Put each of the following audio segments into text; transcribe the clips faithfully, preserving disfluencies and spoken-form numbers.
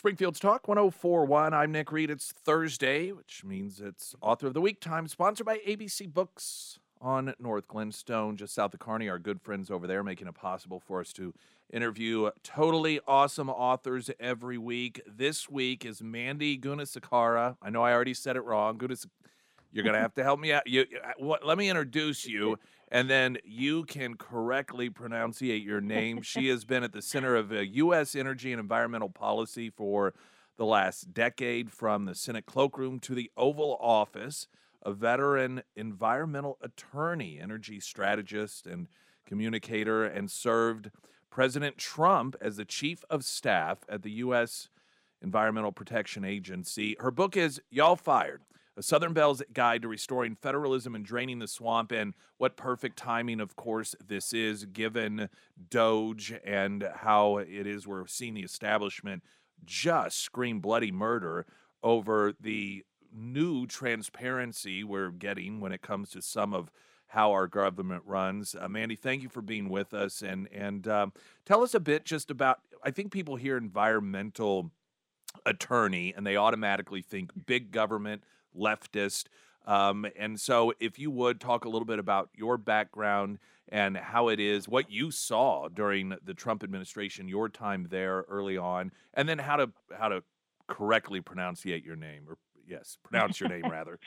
Springfield's Talk one oh four point one. I'm Nick Reed. It's Thursday, which means it's Author of the Week time, sponsored by A B C Books on North Glenstone, just south of Kearney. Our good friends over there making it possible for us to interview totally awesome authors every week. This week is Mandy Gunasekaran. I know I already said it wrong. Gunas, you're going to have to help me out. You, what, let me introduce you, and then you can correctly pronunciate your name. She has been at the center of uh, U S energy and environmental policy for the last decade, from the Senate cloakroom to the Oval Office. A veteran environmental attorney, energy strategist, and communicator, and served President Trump as the chief of staff at the U S Environmental Protection Agency. Her book is Y'all Fired, A Southern Belle's Guide to Restoring Federalism and Draining the Swamp. And what perfect timing, of course, this is, given Doge and how it is we're seeing the establishment just scream bloody murder over the new transparency we're getting when it comes to some of how our government runs. Uh, Mandy, thank you for being with us. And, and um, tell us a bit just about, I think people hear environmental attorney and they automatically think big government, leftist. Um, and so if you would talk a little bit about your background and how it is, what you saw during the Trump administration, your time there early on, and then how to how to correctly pronunciate your name, or yes, pronounce your name rather.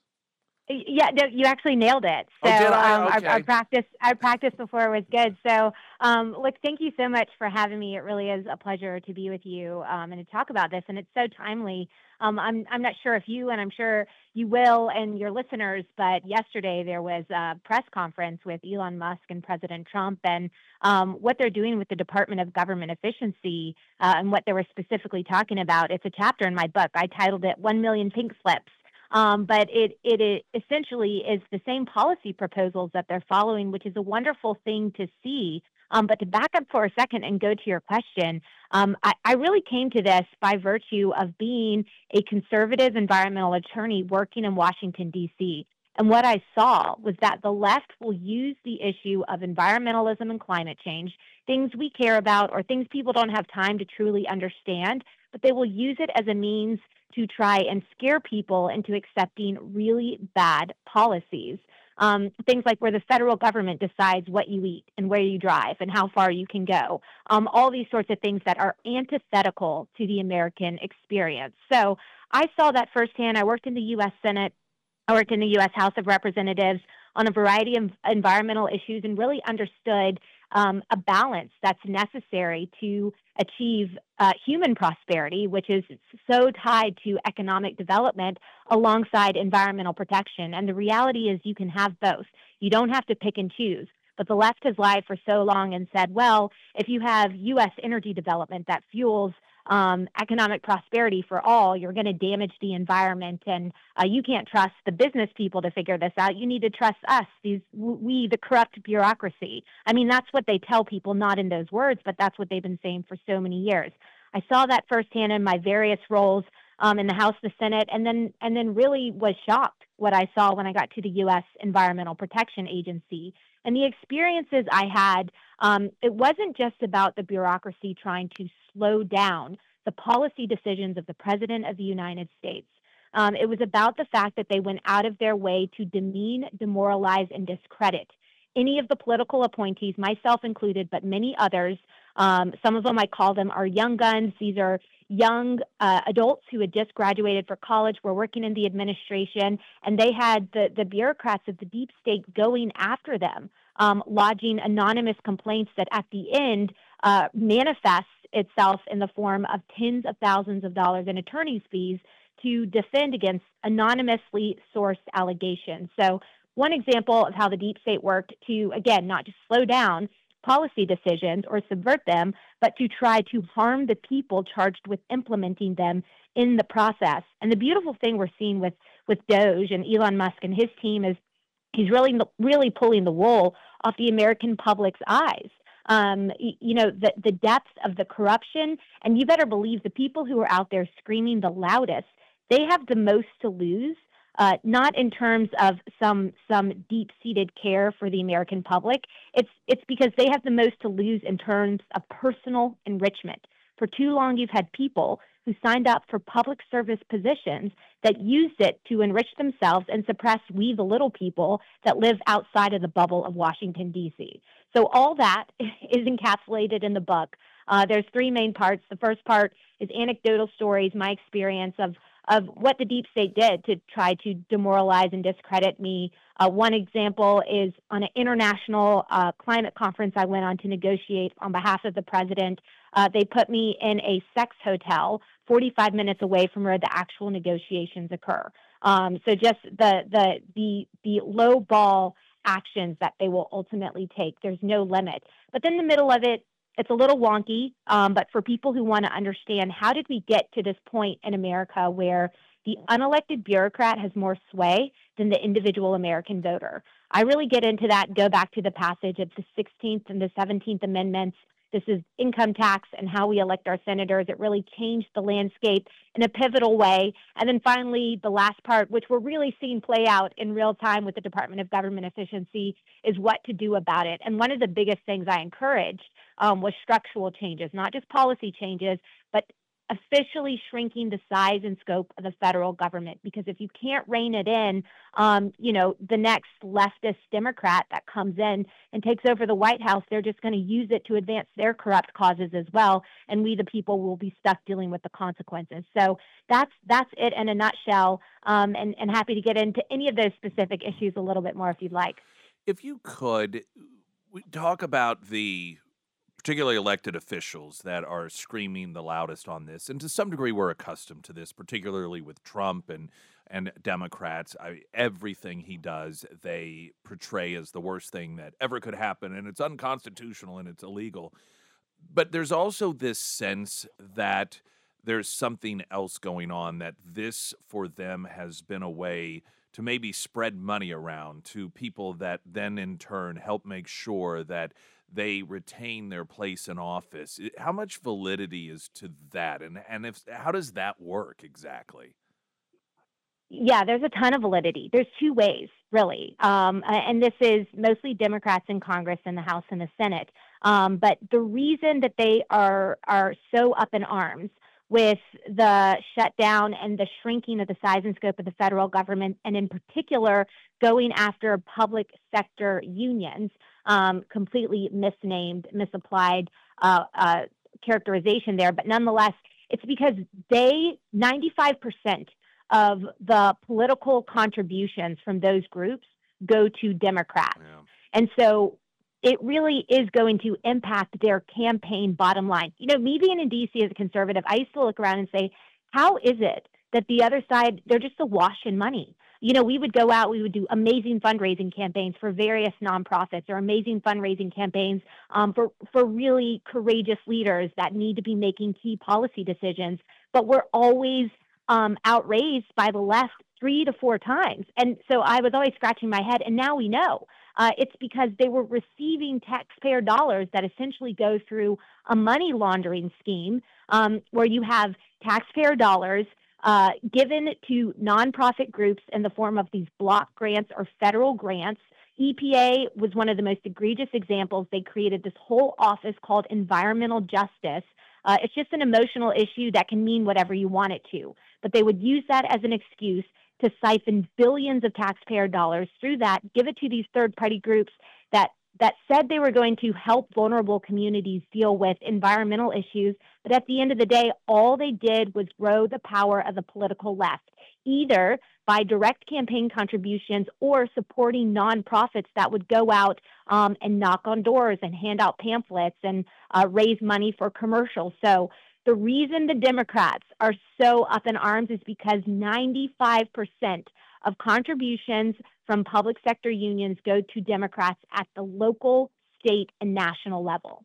Yeah, no, you actually nailed it. So oh, did I? um, Okay. our, our practice, our practice before was good. So um, look, thank you so much for having me. It really is a pleasure to be with you um, and to talk about this. And it's so timely. Um, I'm I'm not sure if you, and I'm sure you will, and your listeners, but yesterday there was a press conference with Elon Musk and President Trump, and um, what they're doing with the Department of Government Efficiency uh, and what they were specifically talking about. It's a chapter in my book. I titled it "One Million Pink Slips." Um, but it, it it essentially is the same policy proposals that they're following, which is a wonderful thing to see. Um, but to back up for a second and go to your question, um, I, I really came to this by virtue of being a conservative environmental attorney working in Washington, D C. And what I saw was that the left will use the issue of environmentalism and climate change, things we care about or things people don't have time to truly understand, but they will use it as a means to try and scare people into accepting really bad policies. Um, things like where the federal government decides what you eat and where you drive and how far you can go. Um, all these sorts of things that are antithetical to the American experience. So I saw that firsthand. I worked in the U S Senate. I worked in the U S House of Representatives on a variety of environmental issues and really understood um, a balance that's necessary to achieve uh, human prosperity, which is so tied to economic development alongside environmental protection. And the reality is you can have both. You don't have to pick and choose. But the left has lied for so long and said, well, if you have U S energy development that fuels um, economic prosperity for all, you're going to damage the environment, and uh, you can't trust the business people to figure this out. You need to trust us, these we, the corrupt bureaucracy. I mean, that's what they tell people, not in those words, but that's what they've been saying for so many years. I saw that firsthand in my various roles um, in the House, the Senate, and then and then really was shocked what I saw when I got to the U S Environmental Protection Agency. And the experiences I had, um, it wasn't just about the bureaucracy trying to slow down the policy decisions of the President of the United States. Um, it was about the fact that they went out of their way to demean, demoralize, and discredit any of the political appointees, myself included, but many others. Um, some of them, I call them, are young guns. These are young uh, adults who had just graduated for college, were working in the administration, and they had the, the bureaucrats of the deep state going after them, um, lodging anonymous complaints that at the end uh, manifests itself in the form of tens of thousands of dollars in attorney's fees to defend against anonymously sourced allegations. So one example of how the deep state worked to, again, not just slow down policy decisions or subvert them, but to try to harm the people charged with implementing them in the process. And the beautiful thing we're seeing with, with Doge and Elon Musk and his team is he's really, really pulling the wool off the American public's eyes. Um, you know, the, the depth of the corruption, and you better believe the people who are out there screaming the loudest, they have the most to lose. Uh, not in terms of some some deep-seated care for the American public. It's it's because they have the most to lose in terms of personal enrichment. For too long, you've had people who signed up for public service positions that used it to enrich themselves and suppress we, the little people that live outside of the bubble of Washington, D C. So all that is encapsulated in the book. Uh, there's three main parts. The first part is anecdotal stories, my experience of of what the deep state did to try to demoralize and discredit me. Uh, one example is on an international uh, climate conference I went on to negotiate on behalf of the president. Uh, they put me in a sex hotel forty-five minutes away from where the actual negotiations occur. Um, so just the the the the low ball actions that they will ultimately take. There's no limit. But then the middle of it, it's a little wonky, um, but for people who want to understand how did we get to this point in America where the unelected bureaucrat has more sway than the individual American voter. I really get into that, go back to the passage of the sixteenth and the seventeenth Amendments. This is income tax and how we elect our senators. It really changed the landscape in a pivotal way. And then finally, the last part, which we're really seeing play out in real time with the Department of Government Efficiency, is what to do about it. And one of the biggest things I encouraged um, was structural changes, not just policy changes, but officially shrinking the size and scope of the federal government. Because if you can't rein it in, um, you know, the next leftist Democrat that comes in and takes over the White House, they're just going to use it to advance their corrupt causes as well. And we, the people, will be stuck dealing with the consequences. So that's that's it in a nutshell. Um, and, and happy to get into any of those specific issues a little bit more if you'd like. If you could, we talk about the particularly elected officials that are screaming the loudest on this. And to some degree, we're accustomed to this, particularly with Trump and, and Democrats. I, everything he does, they portray as the worst thing that ever could happen, and it's unconstitutional and it's illegal. But there's also this sense that there's something else going on, that this, for them, has been a way to maybe spread money around to people that then, in turn, help make sure that they retain their place in office. How much validity is to that, and and if how does that work exactly? Yeah, there's a ton of validity. There's two ways, really. Um, a- and this is mostly Democrats in Congress, in the House and the Senate. Um, but the reason that they are are so up in arms with the shutdown and the shrinking of the size and scope of the federal government, and in particular going after public sector unions, um, completely misnamed, misapplied uh, uh, characterization there. But nonetheless, it's because they, ninety-five percent of the political contributions from those groups go to Democrats. Yeah. And so it really is going to impact their campaign bottom line. You know, me being in D C as a conservative, I used to look around and say, how is it that the other side, they're just awash in money? You know, we would go out, we would do amazing fundraising campaigns for various nonprofits, or amazing fundraising campaigns um, for, for really courageous leaders that need to be making key policy decisions. But we're always um, outraised by the left three to four times. And so I was always scratching my head. And now we know uh, it's because they were receiving taxpayer dollars that essentially go through a money laundering scheme um, where you have taxpayer dollars uh, given to nonprofit groups in the form of these block grants or federal grants. E P A was one of the most egregious examples. They created this whole office called environmental justice. Uh, it's just an emotional issue that can mean whatever you want it to. But they would use that as an excuse to siphon billions of taxpayer dollars through that, give it to these third-party groups that that said they were going to help vulnerable communities deal with environmental issues. But at the end of the day, all they did was grow the power of the political left, either by direct campaign contributions or supporting nonprofits that would go out um, and knock on doors and hand out pamphlets and uh, raise money for commercials. So the reason the Democrats are so up in arms is because ninety-five percent of contributions from public sector unions go to Democrats at the local, state, and national level.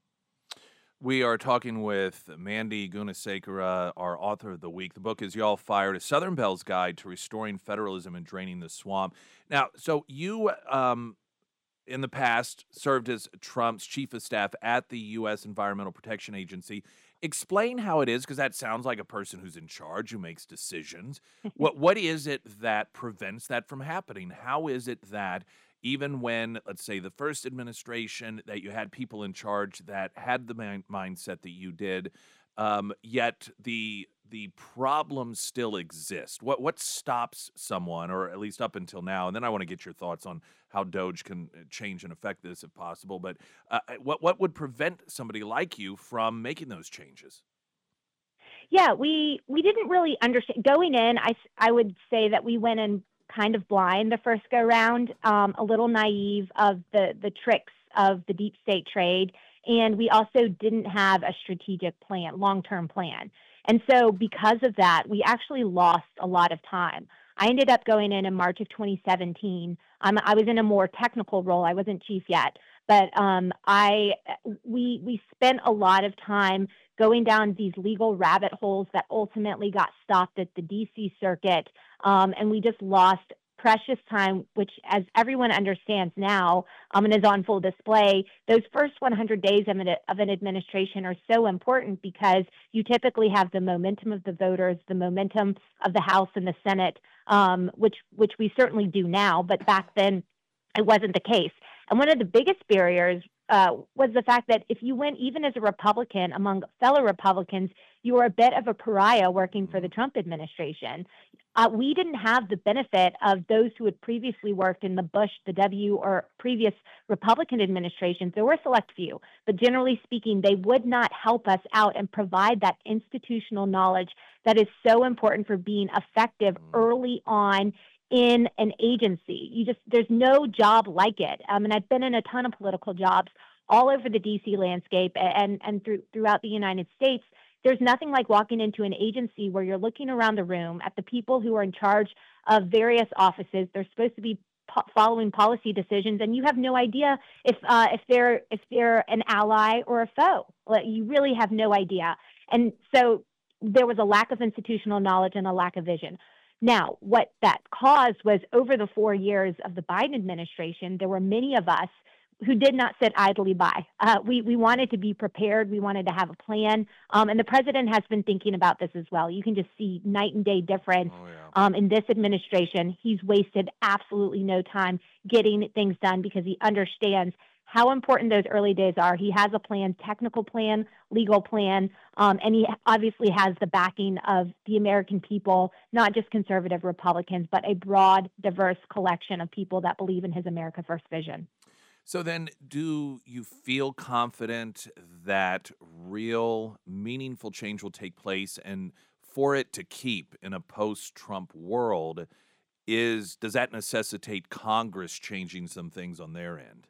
We are talking with Mandy Gunasekara, our author of the week. The book is Y'all Fired, A Southern Belle's Guide to Restoring Federalism and Draining the Swamp. Now, so you, um, in the past, served as Trump's chief of staff at the U S Environmental Protection Agency. Explain how it is, because that sounds like a person who's in charge, who makes decisions. What What is it that prevents that from happening? How is it that even when, let's say, the first administration, that you had people in charge that had the mind- mindset that you did, um, yet the the problems still exist? What what stops someone, or at least up until now? And then I want to get your thoughts on how Doge can uh, change and affect this if possible. But uh, uh, what what would prevent somebody like you from making those changes? Yeah, we we didn't really understand going in. I s- I would say that we went in kind of blind the first go round, um, a little naive of the the tricks of the deep state trade, and we also didn't have a strategic plan, long term plan. And so because of that, we actually lost a lot of time. I ended up going in in March of twenty seventeen. Um, I was in a more technical role. I wasn't chief yet, but um, I we we spent a lot of time going down these legal rabbit holes that ultimately got stopped at the D C circuit. Um, and we just lost precious time, which, as everyone understands now, um, and is on full display, those first one hundred days of an, of an administration are so important because you typically have the momentum of the voters, the momentum of the House and the Senate, um, which which we certainly do now, but back then it wasn't the case. And one of the biggest barriers uh, was the fact that if you went even as a Republican among fellow Republicans, you were a bit of a pariah working for the Mhm. Trump administration. Uh, we didn't have the benefit of those who had previously worked in the Bush, the W, or previous Republican administrations. There were a select few, but generally speaking, they would not help us out and provide that institutional knowledge that is so important for being effective Mm. early on in an agency. You just there's no job like it. Um, and I've been in a ton of political jobs all over the D C landscape and and through, throughout the United States. There's nothing like walking into an agency where you're looking around the room at the people who are in charge of various offices. They're supposed to be po- following policy decisions, and you have no idea if uh, if they're if they're an ally or a foe. Like, you really have no idea. And so there was a lack of institutional knowledge and a lack of vision. Now, what that caused was over the four years of the Biden administration, there were many of us who did not sit idly by. Uh, we, we wanted to be prepared. We wanted to have a plan. Um, and the president has been thinking about this as well. You can just see night and day difference Oh yeah. um, in this administration. He's wasted absolutely no time getting things done because he understands how important those early days are. He has a plan, technical plan, legal plan, um, and he obviously has the backing of the American people, not just conservative Republicans, but a broad, diverse collection of people that believe in his America First vision. So then, do you feel confident that real, meaningful change will take place, and for it to keep in a post-Trump world, is does that necessitate Congress changing some things on their end?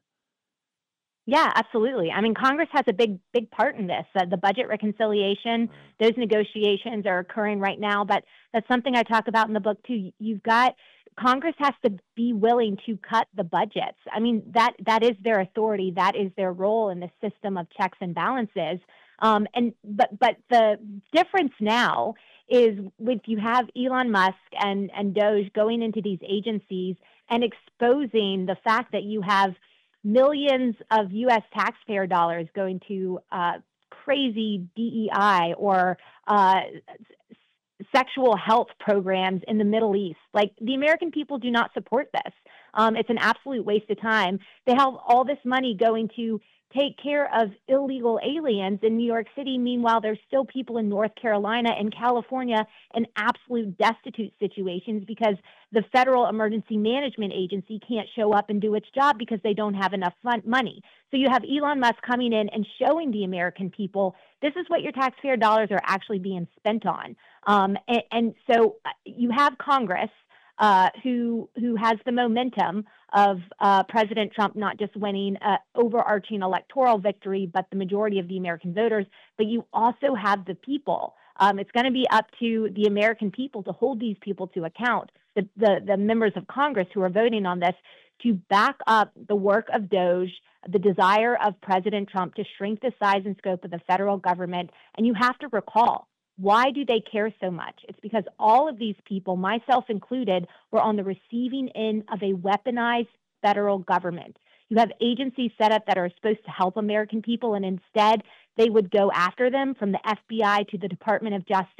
Yeah, absolutely. I mean, Congress has a big, big part in this. Uh, the budget reconciliation, Right. those negotiations are occurring right now, but that's something I talk about in the book too. You've got Congress has to be willing to cut the budgets. I mean, that that is their authority, that is their role in the system of checks and balances. Um, and but but the difference now is with you have Elon Musk and and Doge going into these agencies and exposing the fact that you have millions of U S taxpayer dollars going to uh, crazy D E I or uh, sexual health programs in the Middle East. Like, the American people do not support this. Um, it's an absolute waste of time. They have all this money going to take care of illegal aliens in New York City. Meanwhile, there's still people in North Carolina and California in absolute destitute situations because the Federal Emergency Management Agency can't show up and do its job because they don't have enough fun- money. So you have Elon Musk coming in and showing the American people this is what your taxpayer dollars are actually being spent on. Um, and, and so uh, you have Congress uh, who who has the momentum of uh, President Trump not just winning an overarching electoral victory, but the majority of the American voters. But you also have the people. Um, it's going to be up to the American people to hold these people to account, the, the, the members of Congress who are voting on this, to back up the work of Doge, the desire of President Trump to shrink the size and scope of the federal government. And you have to recall, why do they care so much? It's because all of these people, myself included, were on the receiving end of a weaponized federal government. You have agencies set up that are supposed to help American people, and instead they would go after them, from the F B I to the Department of Justice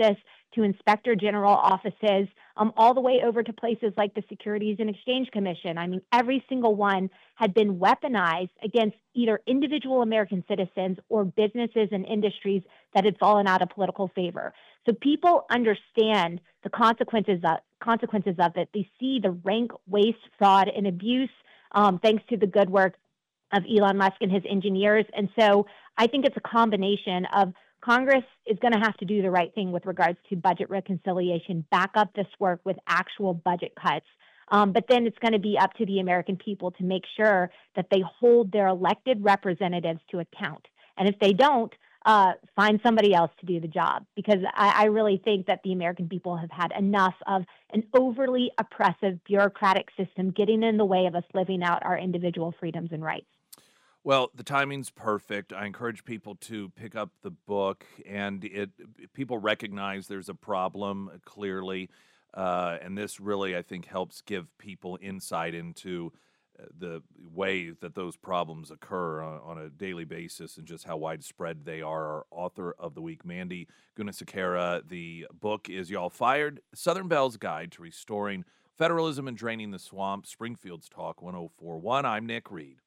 to inspector general offices, um, all the way over to places like the Securities and Exchange Commission. I mean, every single one had been weaponized against either individual American citizens or businesses and industries that had fallen out of political favor. So people understand the consequences of, consequences of it. They see the rank waste, fraud, and abuse, um, thanks to the good work of Elon Musk and his engineers. And so I think it's a combination of Congress is going to have to do the right thing with regards to budget reconciliation, back up this work with actual budget cuts. Um, but then it's going to be up to the American people to make sure that they hold their elected representatives to account. And if they don't, uh, find somebody else to do the job, because I, I really think that the American people have had enough of an overly oppressive bureaucratic system getting in the way of us living out our individual freedoms and rights. Well, the timing's perfect. I encourage people to pick up the book, and it people recognize there's a problem uh, clearly, uh, and this really, I think, helps give people insight into uh, the way that those problems occur on, on a daily basis and just how widespread they are. Our author of the week, Mandy Gunasekera. The book is Y'all Fired: Southern Belle's Guide to Restoring Federalism and Draining the Swamp. Springfield's Talk one oh four point one. I'm Nick Reed.